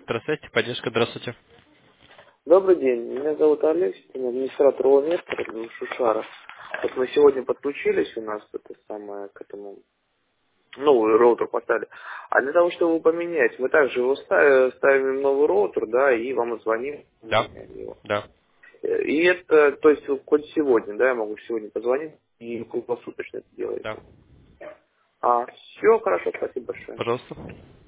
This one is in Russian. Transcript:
Здравствуйте, поддержка, здравствуйте. Добрый день, меня зовут Олег, я администратор Ломестера, Шушара. Вот мы сегодня подключились у нас это самое к этому новый роутер поставили. А для того, чтобы его поменять, мы также его ставим новый роутер, да, и вам звоним, Да, меняем его. да, И это, то есть хоть сегодня, да, я могу сегодня позвонить и круглосуточно это да. делаете. Все, хорошо, спасибо большое. Пожалуйста.